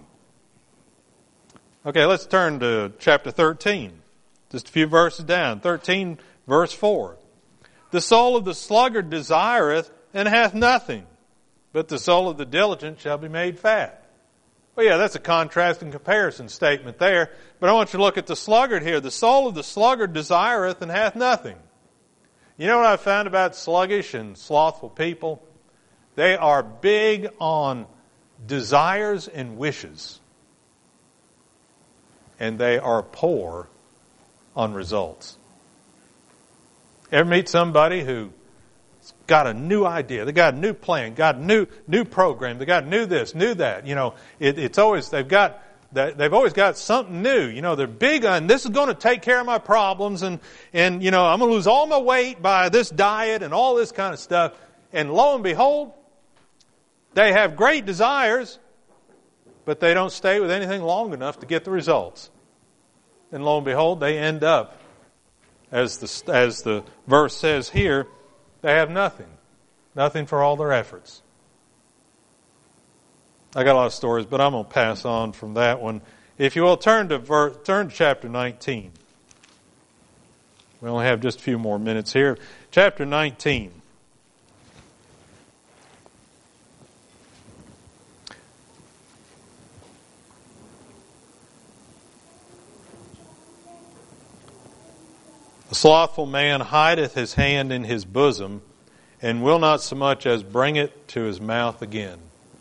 Okay, let's turn to chapter thirteen. Just a few verses down. thirteen, verse four. The soul of the sluggard desireth and hath nothing, but the soul of the diligent shall be made fat. Well, yeah, that's a contrast and comparison statement there, but I want you to look at the sluggard here. The soul of the sluggard desireth and hath nothing. You know what I've found about sluggish and slothful people? They are big on desires and wishes, and they are poor on results. Ever meet somebody who's got a new idea? They got a new plan, got a new new program. They got new this, new that. You know, it, it's always they've got they've always got something new. You know, they're big on this is going to take care of my problems, and and you know I'm going to lose all my weight by this diet and all this kind of stuff. And lo and behold, they have great desires, but they don't stay with anything long enough to get the results. And lo and behold, they end up, as the, as the verse says here, they have nothing. Nothing for all their efforts. I got a lot of stories, but I'm going to pass on from that one. If you will, turn to, ver, turn to chapter nineteen. We only have just a few more minutes here. Chapter nineteen. The slothful man hideth his hand in his bosom, and will not so much as bring it to his mouth again.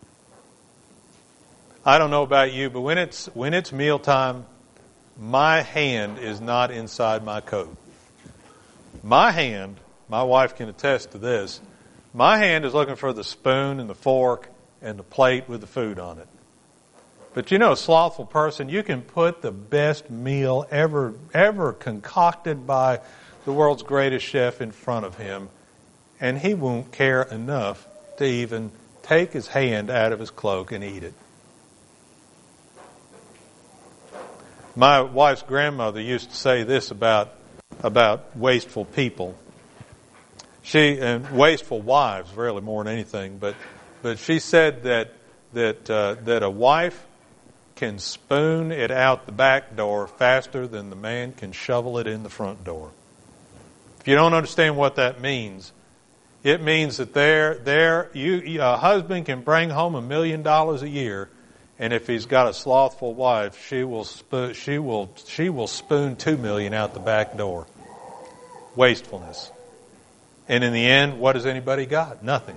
I don't know about you, but when it's when it's mealtime, my hand is not inside my coat. My hand, my wife can attest to this, my hand is looking for the spoon and the fork and the plate with the food on it. But you know, a slothful person, you can put the best meal ever ever concocted by the world's greatest chef in front of him, and he won't care enough to even take his hand out of his cloak and eat it. My wife's grandmother used to say this about about wasteful people. She and wasteful wives, really more than anything, but but she said that that uh, that a wife can spoon it out the back door faster than the man can shovel it in the front door. If you don't understand what that means, it means that there, there, you, a husband can bring home a million dollars a year, And if he's got a slothful wife, she will spo- she will she will spoon two million out the back door. Wastefulness. And in the end, what has anybody got? Nothing.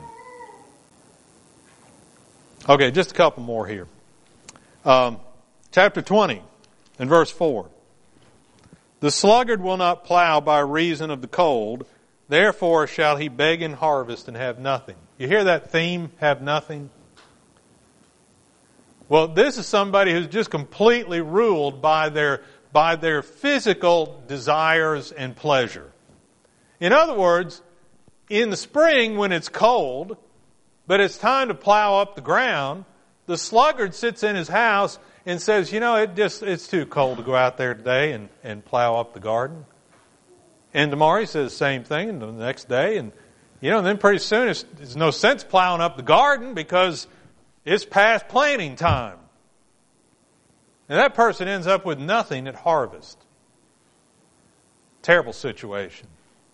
Okay, just a couple more here. Um, chapter twenty and verse four. The sluggard will not plow by reason of the cold, therefore shall he beg in harvest and have nothing. You hear that theme, have nothing? Well, this is somebody who's just completely ruled by their, by their physical desires and pleasure. In other words, in the spring when it's cold, but it's time to plow up the ground, the sluggard sits in his house and says, you know, it just it's too cold to go out there today and, and plow up the garden. And tomorrow he says the same thing, and the next day, and you know, and then pretty soon it's, there's no sense plowing up the garden because it's past planting time. And that person ends up with nothing at harvest. Terrible situation.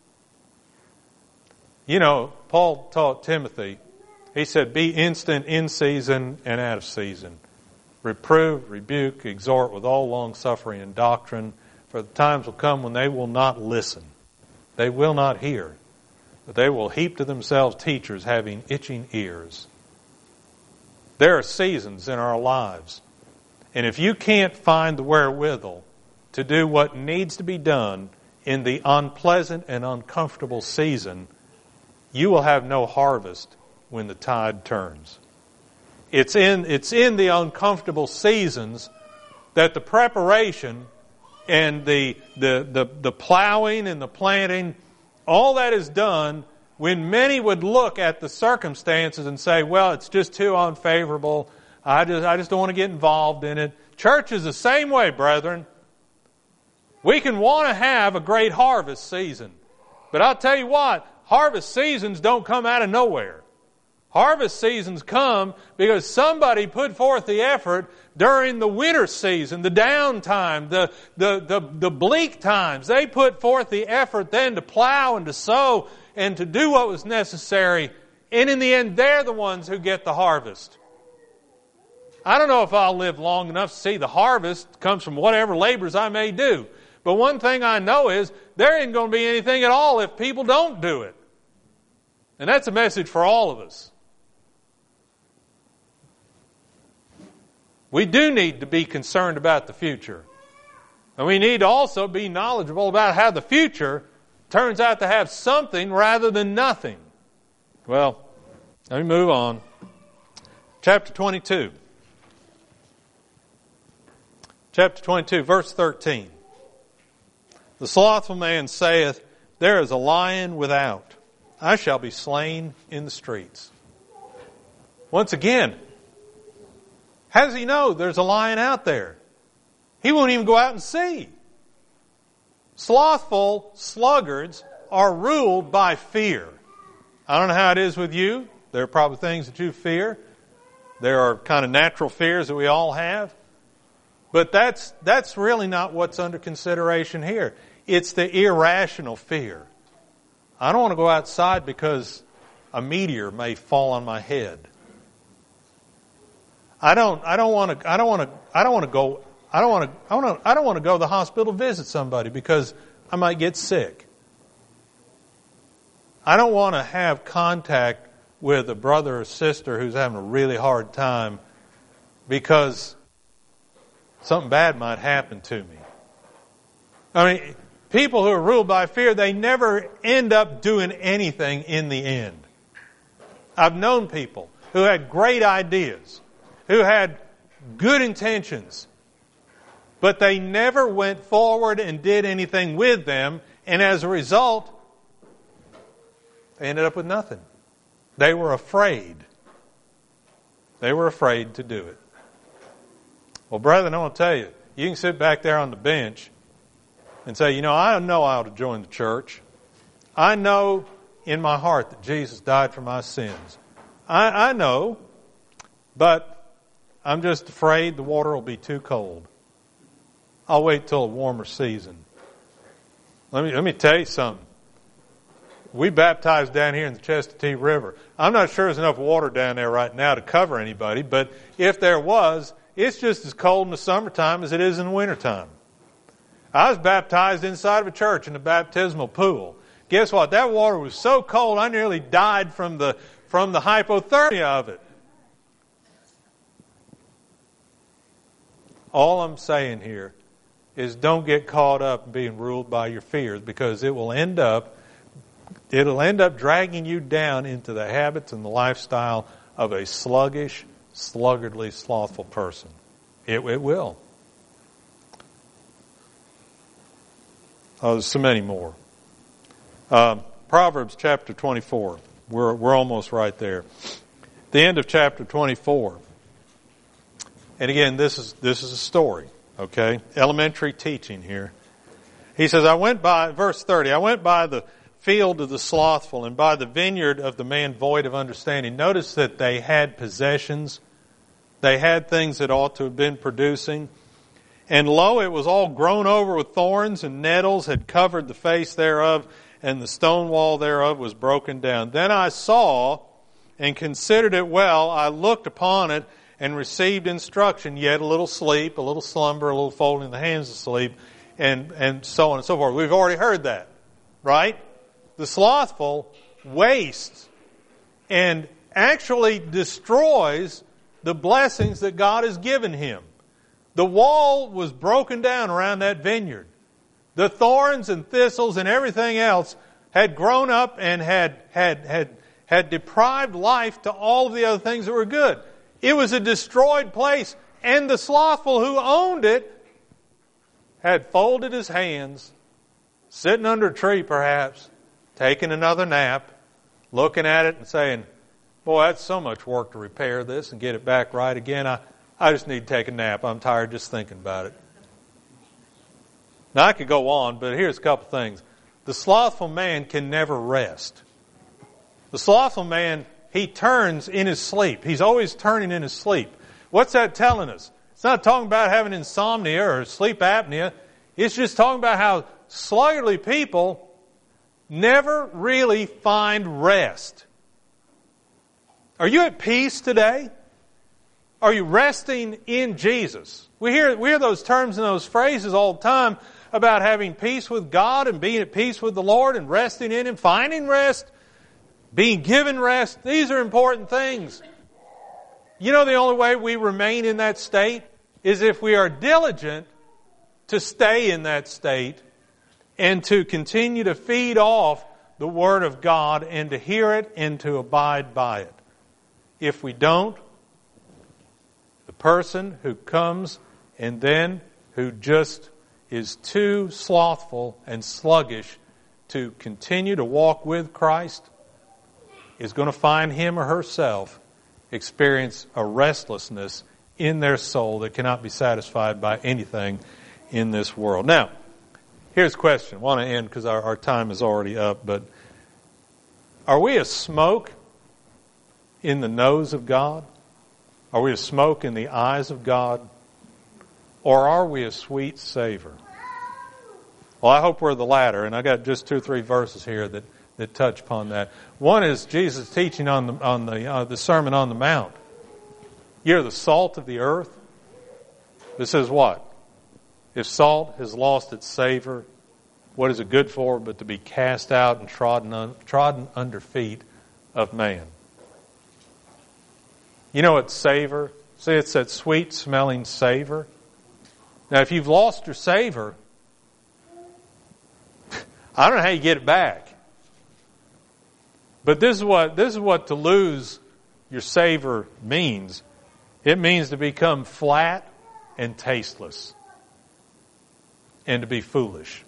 You know, Paul taught Timothy, he said, be instant in season and out of season. Reprove, rebuke, exhort with all long suffering and doctrine, for the times will come when they will not listen. They will not hear, but they will heap to themselves teachers having itching ears. There are seasons in our lives. And if you can't find the wherewithal to do what needs to be done in the unpleasant and uncomfortable season, you will have no harvest when the tide turns. It's in, it's in the uncomfortable seasons that the preparation and the, the, the, the plowing and the planting, all that is done when many would look at the circumstances and say, well, it's just too unfavorable. I just, I just don't want to get involved in it. Church is the same way, brethren. We can want to have a great harvest season. But I'll tell you what, harvest seasons don't come out of nowhere. Harvest seasons come because somebody put forth the effort during the winter season, the downtime, the, the, the, the bleak times. They put forth the effort then to plow and to sow and to do what was necessary. And in the end, they're the ones who get the harvest. I don't know if I'll live long enough to see the harvest comes from whatever labors I may do. But one thing I know is there ain't going to be anything at all if people don't do it. And that's a message for all of us. We do need to be concerned about the future. And we need to also be knowledgeable about how the future turns out to have something rather than nothing. Well, let me move on. Chapter twenty-two. Chapter twenty-two, verse thirteen. The slothful man saith, there is a lion without. I shall be slain in the streets. Once again, how does he know there's a lion out there? He won't even go out and see. Slothful sluggards are ruled by fear. I don't know how it is with you. There are probably things that you fear. There are kind of natural fears that we all have. But that's that's really not what's under consideration here. It's the irrational fear. I don't want to go outside because a meteor may fall on my head. I don't I don't want to I don't want to I don't want to go I don't want to I want to I don't want to go to the hospital to visit somebody because I might get sick. I don't want to have contact with a brother or sister who's having a really hard time because something bad might happen to me. I mean, people who are ruled by fear, they never end up doing anything in the end. I've known people who had great ideas, who had good intentions, but they never went forward and did anything with them, and as a result, they ended up with nothing. They were afraid. They were afraid to do it. Well, brethren, I want to tell you, you can sit back there on the bench and say, you know, I know I ought to join the church. I know in my heart that Jesus died for my sins. I, I know, but I'm just afraid the water will be too cold. I'll wait till a warmer season. Let me, let me tell you something. we baptized down here in the Chestatee River. I'm not sure there's enough water down there right now to cover anybody, but if there was, it's just as cold in the summertime as it is in the wintertime. I was baptized inside of a church in a baptismal pool. Guess what? That water was so cold I nearly died from the from the hypothermia of it. All I'm saying here is don't get caught up in being ruled by your fears, because it will end up it'll end up dragging you down into the habits and the lifestyle of a sluggish, sluggardly, slothful person. It, it will. Oh, there's so many more. Um, Proverbs chapter twenty-four. We're we're almost right there. The end of chapter twenty-four. And again, this is this is a story. Okay, elementary teaching here. He says, "I went by," verse thirty. "I went by the field of the slothful and by the vineyard of the man void of understanding." Notice that they had possessions. They had things that ought to have been producing. "And lo, it was all grown over with thorns, and nettles had covered the face thereof, and the stone wall thereof was broken down. Then I saw and considered it well. I looked upon it and received instruction, yet a little sleep, a little slumber, a little folding the hands of sleep, and, and so on and so forth." We've already heard that, right? The slothful wastes and actually destroys the blessings that God has given him. The wall was broken down around that vineyard. The thorns and thistles and everything else had grown up and had, had, had, had deprived life to all of the other things that were good. It was a destroyed place, and the slothful who owned it had folded his hands, sitting under a tree perhaps, taking another nap, looking at it and saying, "Boy, that's so much work to repair this and get it back right again. I, I just need to take a nap. I'm tired just thinking about it." Now, I could go on, but here's a couple things. The slothful man can never rest. The slothful man, he turns in his sleep. He's always turning in his sleep. What's that telling us? It's not talking about having insomnia or sleep apnea. It's just talking about how sluggardly people never really find rest. Are you at peace today? Are you resting in Jesus? We hear, we hear those terms and those phrases all the time about having peace with God and being at peace with the Lord and resting in Him, finding rest, being given rest. These are important things. You know, the only way we remain in that state is if we are diligent to stay in that state and to continue to feed off the Word of God and to hear it and to abide by it. If we don't, the person who comes and then who just is too slothful and sluggish to continue to walk with Christ is going to find him or herself experience a restlessness in their soul that cannot be satisfied by anything in this world. Now, here's a question. I want to end because our, our time is already up, but are we a smoke in the nose of God? Are we a smoke in the eyes of God? Or are we a sweet savor? Well, I hope we're the latter, and I got just two or three verses here that, that touch upon that. One is Jesus' teaching on the on the uh, the Sermon on the Mount. You're the salt of the earth. This says what? If salt has lost its savor, what is it good for but to be cast out and trodden un, trodden under feet of man? You know what savor? See, it's that sweet-smelling savor. Now, if you've lost your savor, I don't know how you get it back. But this is what this is what to lose your savor means. It means to become flat and tasteless, and to be foolish.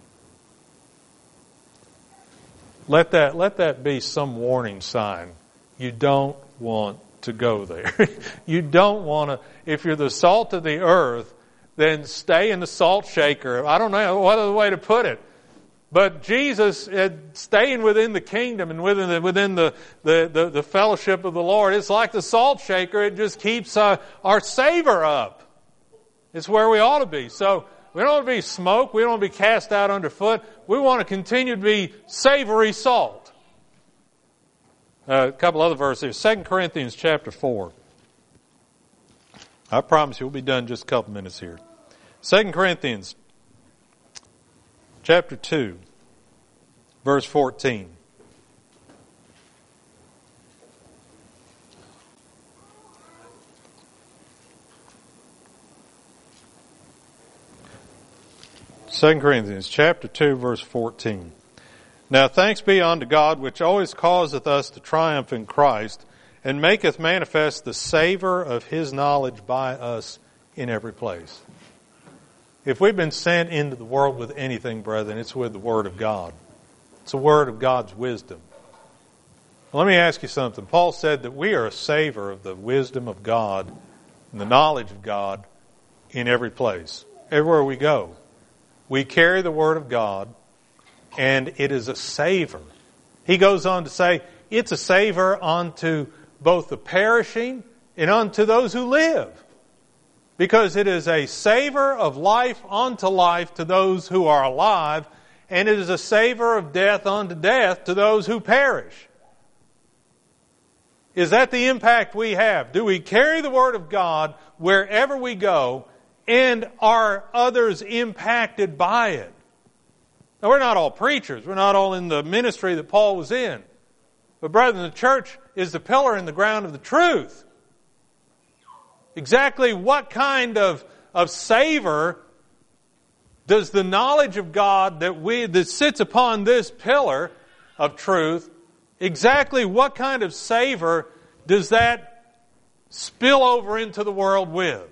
Let that let that be some warning sign. You don't want to go there. You don't want to. If you're the salt of the earth, then stay in the salt shaker. I don't know what other way to put it. But Jesus, uh, staying within the kingdom and within the, within the, the, the, the fellowship of the Lord, it's like the salt shaker. It just keeps uh, our savor up. It's where we ought to be. So we don't want to be smoke. We don't want to be cast out underfoot. We want to continue to be savory salt. Uh, a couple other verses here. Second Corinthians chapter four. I promise you we'll be done in just a couple minutes here. Second Corinthians chapter two, verse fourteen. Second Corinthians chapter two, verse fourteen. Now thanks be unto God, which always causeth us to triumph in Christ, and maketh manifest the savor of His knowledge by us in every place. If we've been sent into the world with anything, brethren, it's with the Word of God. It's the Word of God's wisdom. Let me ask you something. Paul said that we are a savor of the wisdom of God and the knowledge of God in every place. Everywhere we go. We carry the Word of God, and it is a savor. He goes on to say, it's a savor unto both the perishing and unto those who live. Because it is a savor of life unto life to those who are alive, and it is a savor of death unto death to those who perish. Is that the impact we have? Do we carry the Word of God wherever we go, and are others impacted by it? Now, we're not all preachers. We're not all in the ministry that Paul was in. But brethren, the church is the pillar in the ground of the truth. Exactly what kind of, of savor does the knowledge of God that we that sits upon this pillar of truth, exactly what kind of savor does that spill over into the world with?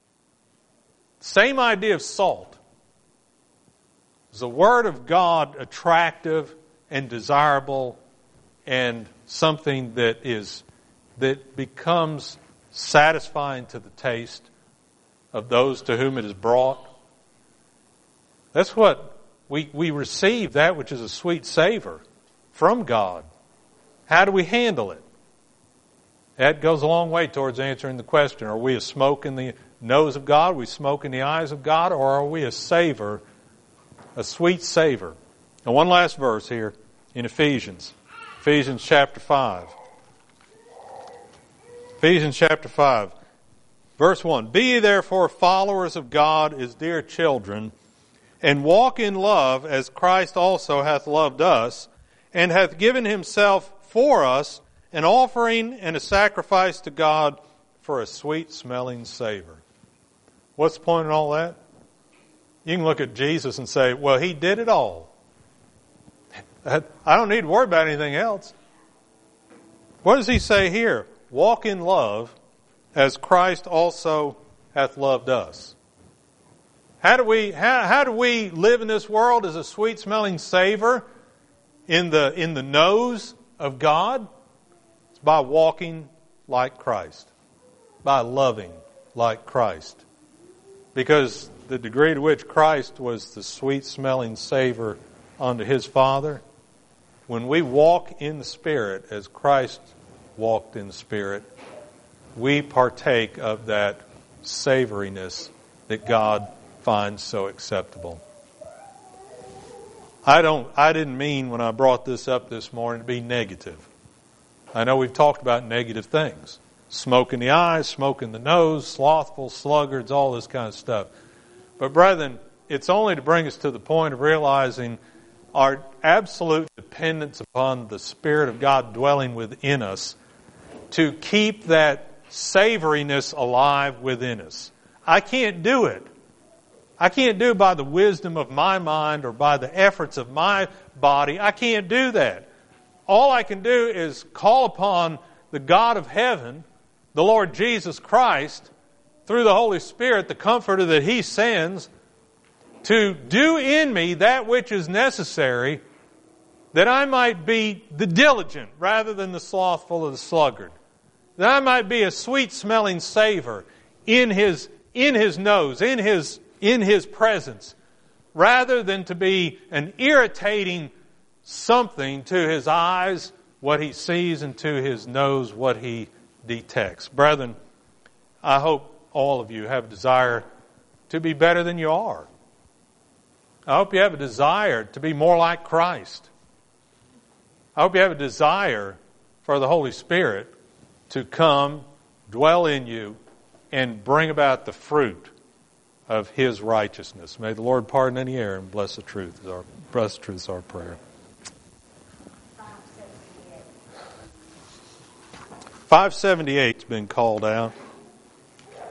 Same idea of salt. Is the Word of God attractive and desirable and something that is that becomes satisfying to the taste of those to whom it is brought? That's what we we receive, that which is a sweet savor from God. How do we handle it? That goes a long way towards answering the question, are we a smoke in the nose of God, are we smoke in the eyes of God, or are we a savor, a sweet savor? And one last verse here in Ephesians. Ephesians chapter five. Ephesians chapter five. Verse one. Be ye therefore followers of God as dear children, and walk in love as Christ also hath loved us, and hath given Himself for us, an offering and a sacrifice to God for a sweet-smelling savor. What's the point in all that? You can look at Jesus and say, well, He did it all. I don't need to worry about anything else. What does He say here? Walk in love as Christ also hath loved us. How do we, how, how do we live in this world as a sweet-smelling savor in the, in the nose of God? It's by walking like Christ. By loving like Christ. Because the degree to which Christ was the sweet-smelling savor unto His Father, when we walk in the Spirit as Christ walked in the Spirit, we partake of that savoriness that God finds so acceptable. I don't, I didn't mean when I brought this up this morning to be negative. I know we've talked about negative things. Smoke in the eyes, smoke in the nose, slothful, sluggards, all this kind of stuff. But brethren, it's only to bring us to the point of realizing our absolute dependence upon the Spirit of God dwelling within us to keep that savoriness alive within us. I can't do it. I can't do it by the wisdom of my mind or by the efforts of my body. I can't do that. All I can do is call upon the God of heaven, the Lord Jesus Christ, through the Holy Spirit, the Comforter that He sends, to do in me that which is necessary, that I might be the diligent rather than the slothful or the sluggard. That I might be a sweet-smelling savor in His, in His nose, in His, in His presence, rather than to be an irritating something to His eyes, what He sees, and to His nose, what He detects. Brethren, I hope all of you have a desire to be better than you are. I hope you have a desire to be more like Christ. I hope you have a desire for the Holy Spirit to come, dwell in you, and bring about the fruit of His righteousness. May the Lord pardon any error and bless the truth. Our, bless the truth is our prayer. five seventy-eight has been called out.